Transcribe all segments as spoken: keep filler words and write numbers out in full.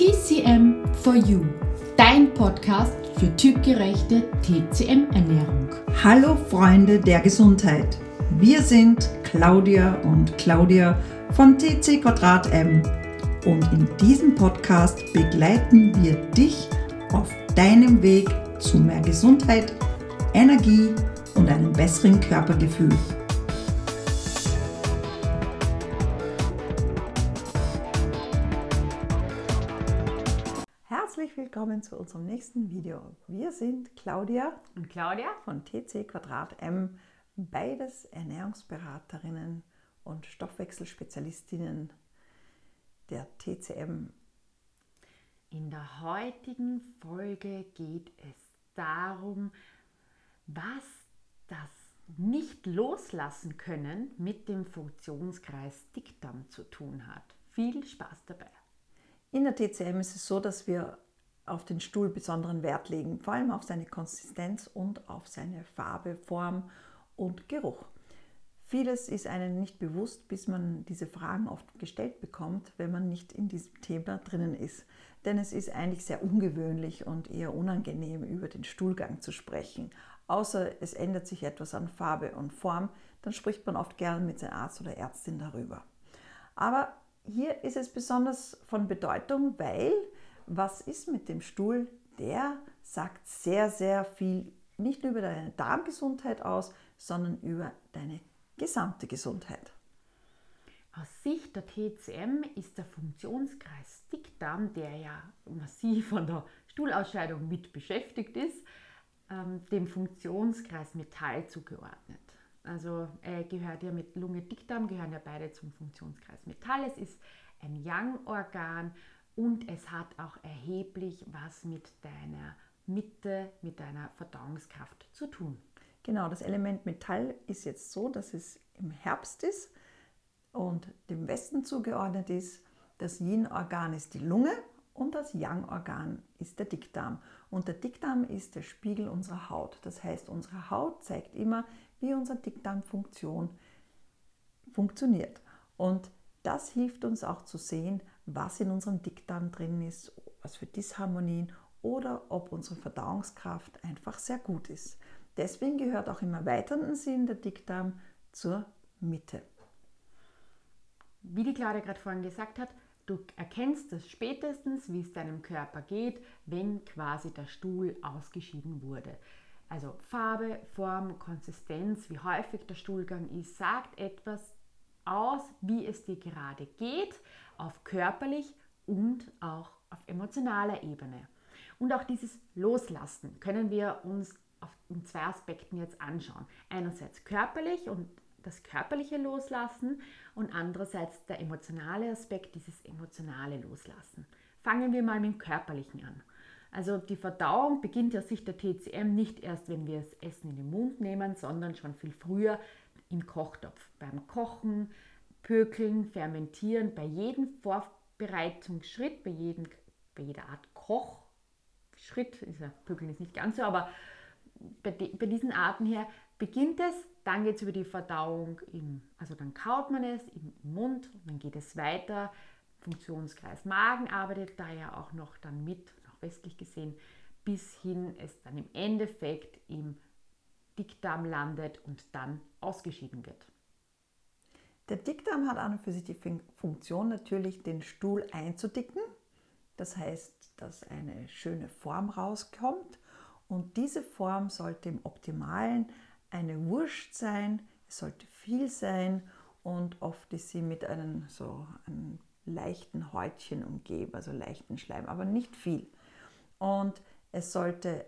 T C M for You, dein Podcast für typgerechte T C M-Ernährung. Hallo Freunde der Gesundheit, wir sind Claudia und Claudia von T C Quadrat M und in diesem Podcast begleiten wir dich auf deinem Weg zu mehr Gesundheit, Energie und einem besseren Körpergefühl. Herzlich willkommen zu unserem nächsten Video. Wir sind Claudia Und Claudia von T C Quadrat M, beides Ernährungsberaterinnen und Stoffwechselspezialistinnen der T C M. In der heutigen Folge geht es darum, was das Nicht-Loslassen können mit dem Funktionskreis Dickdarm zu tun hat. Viel Spaß dabei! In der T C M ist es so, dass wir auf den Stuhl besonderen Wert legen, vor allem auf seine Konsistenz und auf seine Farbe, Form und Geruch. Vieles ist einem nicht bewusst, bis man diese Fragen oft gestellt bekommt, wenn man nicht in diesem Thema drinnen ist. Denn es ist eigentlich sehr ungewöhnlich und eher unangenehm, über den Stuhlgang zu sprechen. Außer es ändert sich etwas an Farbe und Form, dann spricht man oft gern mit seinem Arzt oder Ärztin darüber. Aber hier ist es besonders von Bedeutung, weil was ist mit dem Stuhl? Der sagt sehr, sehr viel, nicht nur über deine Darmgesundheit aus, sondern über deine gesamte Gesundheit. Aus Sicht der T C M ist der Funktionskreis Dickdarm, der ja massiv von der Stuhlausscheidung mit beschäftigt ist, dem Funktionskreis Metall zugeordnet. Also er gehört ja mit Lunge, Dickdarm, gehören ja beide zum Funktionskreis Metall. Es ist ein Yang-Organ und es hat auch erheblich was mit deiner Mitte, mit deiner Verdauungskraft zu tun. Genau, das Element Metall ist jetzt so, dass es im Herbst ist und dem Westen zugeordnet ist. Das Yin-Organ ist die Lunge und das Yang-Organ ist der Dickdarm. Und der Dickdarm ist der Spiegel unserer Haut. Das heißt, unsere Haut zeigt immer, wie unsere Dickdarmfunktion funktioniert. Und das hilft uns auch zu sehen, was in unserem Dickdarm drin ist, was für Disharmonien oder ob unsere Verdauungskraft einfach sehr gut ist. Deswegen gehört auch im erweiternden Sinn der Dickdarm zur Mitte. Wie die Claudia gerade vorhin gesagt hat, du erkennst es spätestens, wie es deinem Körper geht, wenn quasi der Stuhl ausgeschieden wurde. Also Farbe, Form, Konsistenz, wie häufig der Stuhlgang ist, sagt etwas aus, wie es dir gerade geht, auf körperlich und auch auf emotionaler Ebene. Und auch dieses Loslassen können wir uns auf, in zwei Aspekten jetzt anschauen. Einerseits körperlich und das körperliche Loslassen und andererseits der emotionale Aspekt, dieses emotionale Loslassen. Fangen wir mal mit dem Körperlichen an. Also die Verdauung beginnt aus Sicht der T C M nicht erst, wenn wir das Essen in den Mund nehmen, sondern schon viel früher im Kochtopf. Beim Kochen, Pökeln, Fermentieren, bei jedem Vorbereitungsschritt, bei, jedem, bei jeder Art Kochschritt, ist ja, Pökeln ist nicht ganz so, aber bei, de, bei diesen Arten her beginnt es, dann geht es über die Verdauung, im, also dann kaut man es im Mund, dann geht es weiter. Funktionskreis Magen arbeitet da ja auch noch dann mit, auch westlich gesehen, bis hin es dann im Endeffekt im Dickdarm landet und dann ausgeschieden wird. Der Dickdarm hat an und für sich die Funktion, natürlich den Stuhl einzudicken. Das heißt, dass eine schöne Form rauskommt und diese Form sollte im Optimalen eine Wurst sein, es sollte viel sein und oft ist sie mit einem so einem leichten Häutchen umgeben, also leichten Schleim, aber nicht viel. Und es sollte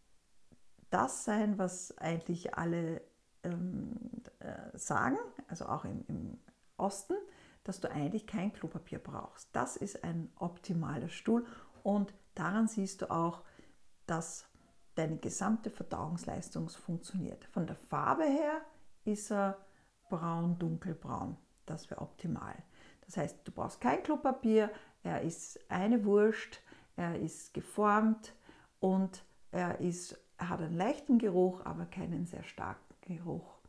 das sein, was eigentlich alle ähm, äh, sagen, also auch im, im Osten, dass du eigentlich kein Klopapier brauchst. Das ist ein optimaler Stuhl und daran siehst du auch, dass deine gesamte Verdauungsleistung funktioniert. Von der Farbe her ist er braun, dunkelbraun. Das wäre optimal. Das heißt, du brauchst kein Klopapier, er ist eine Wurst, er ist geformt und er, ist, er hat einen leichten Geruch, aber keinen sehr starken Geruch.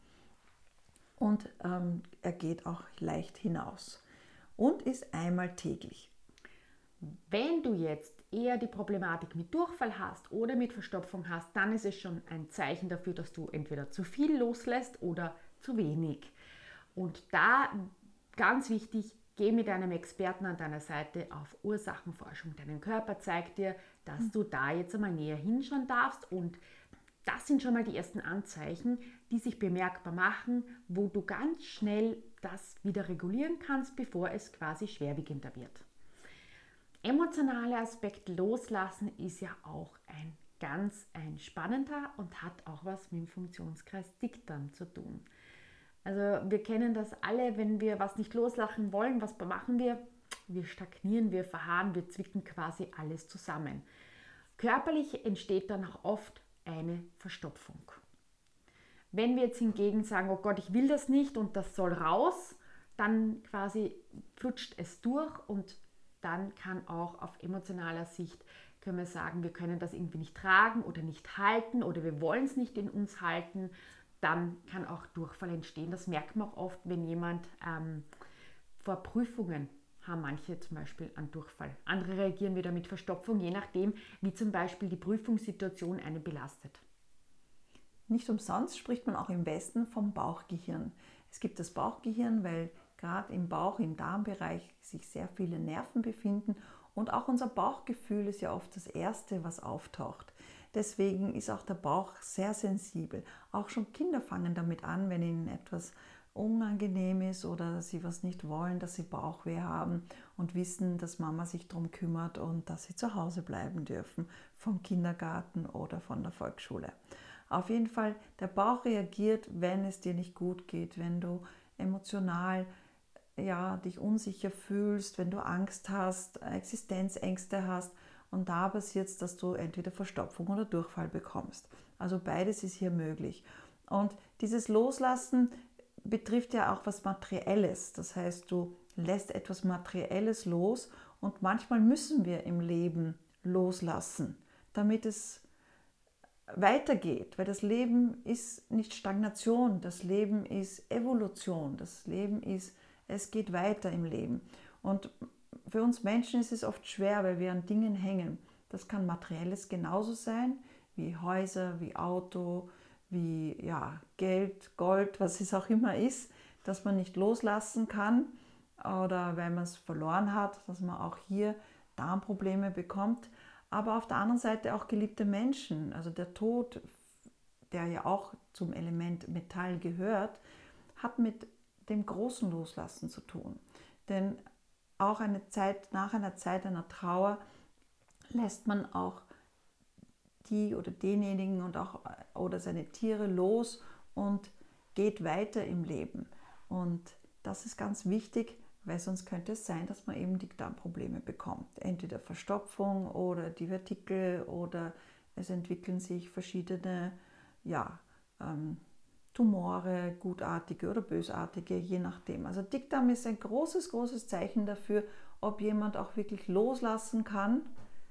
Und ähm, er geht auch leicht hinaus und ist einmal täglich. Wenn du jetzt eher die Problematik mit Durchfall hast oder mit Verstopfung hast, dann ist es schon ein Zeichen dafür, dass du entweder zu viel loslässt oder zu wenig. Und da ganz wichtig, geh mit einem Experten an deiner Seite auf Ursachenforschung. Dein Körper zeigt dir, dass du da jetzt einmal näher hinschauen darfst, und das sind schon mal die ersten Anzeichen, die sich bemerkbar machen, wo du ganz schnell das wieder regulieren kannst, bevor es quasi schwerwiegender wird. Emotionaler Aspekt loslassen ist ja auch ein ganz ein spannender und hat auch was mit dem Funktionskreis Dickdarm zu tun. Also wir kennen das alle, wenn wir was nicht loslassen wollen, was machen wir? Wir stagnieren, wir verharren, wir zwicken quasi alles zusammen. Körperlich entsteht dann auch oft eine Verstopfung. Wenn wir jetzt hingegen sagen, oh Gott, ich will das nicht und das soll raus, dann quasi flutscht es durch, und dann kann auch auf emotionaler Sicht, können wir sagen, wir können das irgendwie nicht tragen oder nicht halten oder wir wollen es nicht in uns halten, dann kann auch Durchfall entstehen. Das merkt man auch oft, wenn jemand ähm, vor Prüfungen haben manche zum Beispiel an Durchfall. Andere reagieren wieder mit Verstopfung, je nachdem, wie zum Beispiel die Prüfungssituation einen belastet. Nicht umsonst spricht man auch im Westen vom Bauchgehirn. Es gibt das Bauchgehirn, weil gerade im Bauch, im Darmbereich sich sehr viele Nerven befinden, und auch unser Bauchgefühl ist ja oft das Erste, was auftaucht. Deswegen ist auch der Bauch sehr sensibel. Auch schon Kinder fangen damit an, wenn ihnen etwas unangenehm ist oder sie was nicht wollen, dass sie Bauchweh haben und wissen, dass Mama sich darum kümmert und dass sie zu Hause bleiben dürfen, vom Kindergarten oder von der Volksschule. Auf jeden Fall, der Bauch reagiert, wenn es dir nicht gut geht, wenn du emotional ja, dich unsicher fühlst, wenn du Angst hast, Existenzängste hast, und da passiert es, dass du entweder Verstopfung oder Durchfall bekommst. Also beides ist hier möglich. Und dieses Loslassen betrifft ja auch was Materielles. Das heißt, du lässt etwas Materielles los, und manchmal müssen wir im Leben loslassen, damit es weitergeht, weil das Leben ist nicht Stagnation, das Leben ist Evolution, das Leben ist, es geht weiter im Leben. Und für uns Menschen ist es oft schwer, weil wir an Dingen hängen. Das kann Materielles genauso sein, wie Häuser, wie Auto, wie ja, Geld, Gold, was es auch immer ist, dass man nicht loslassen kann, oder weil man es verloren hat, dass man auch hier Darmprobleme bekommt. Aber auf der anderen Seite auch geliebte Menschen, also der Tod, der ja auch zum Element Metall gehört, hat mit dem großen Loslassen zu tun. Denn auch eine Zeit, nach einer Zeit einer Trauer lässt man auch die oder denjenigen und auch oder seine Tiere los und geht weiter im Leben. Und das ist ganz wichtig, weil sonst könnte es sein, dass man eben Dickdarmprobleme bekommt. Entweder Verstopfung oder Divertikel, oder es entwickeln sich verschiedene ja, ähm, Tumore, gutartige oder bösartige, je nachdem. Also Dickdarm ist ein großes, großes Zeichen dafür, ob jemand auch wirklich loslassen kann,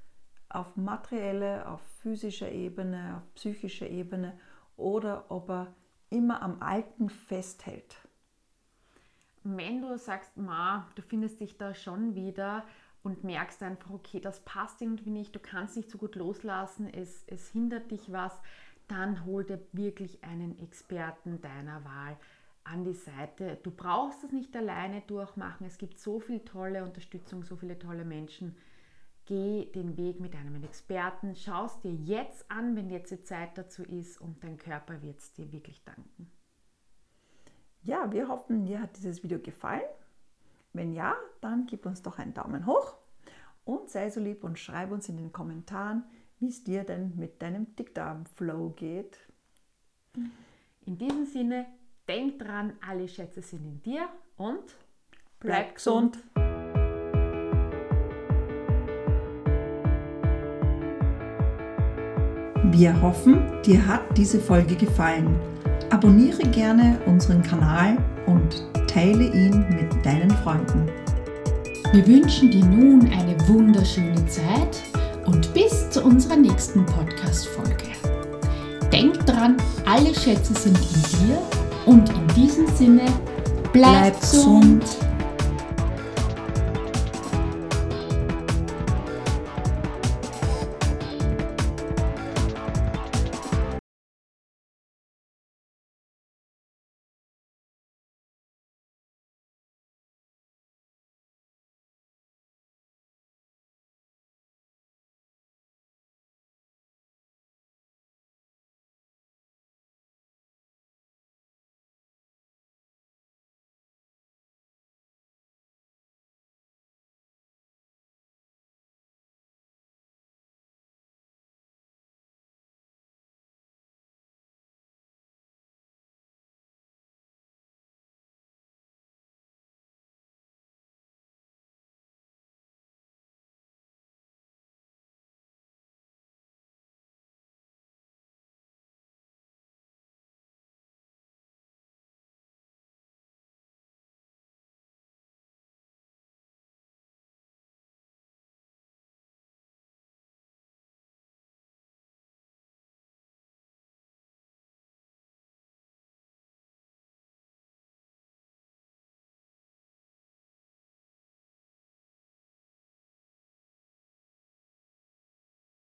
auf materieller, auf physischer Ebene, auf psychischer Ebene, oder ob er immer am Alten festhält. Wenn du sagst, Ma, du findest dich da schon wieder und merkst einfach, okay, das passt irgendwie nicht, du kannst nicht so gut loslassen, es, es hindert dich was, dann hol dir wirklich einen Experten deiner Wahl an die Seite. Du brauchst es nicht alleine durchmachen, es gibt so viel tolle Unterstützung, so viele tolle Menschen. Geh den Weg mit einem Experten, schau es dir jetzt an, wenn jetzt die Zeit dazu ist, und dein Körper wird es dir wirklich danken. Ja, wir hoffen, dir hat dieses Video gefallen. Wenn ja, dann gib uns doch einen Daumen hoch und sei so lieb und schreib uns in den Kommentaren, wie es dir denn mit deinem Dickdarm-Flow geht. In diesem Sinne, denk dran, alle Schätze sind in dir, und bleib, bleib gesund. Wir hoffen, dir hat diese Folge gefallen. Abonniere gerne unseren Kanal und teile ihn mit deinen Freunden. Wir wünschen dir nun eine wunderschöne Zeit und bis zu unserer nächsten Podcast-Folge. Denk dran, alle Schätze sind in dir, und in diesem Sinne, bleib, bleib gesund.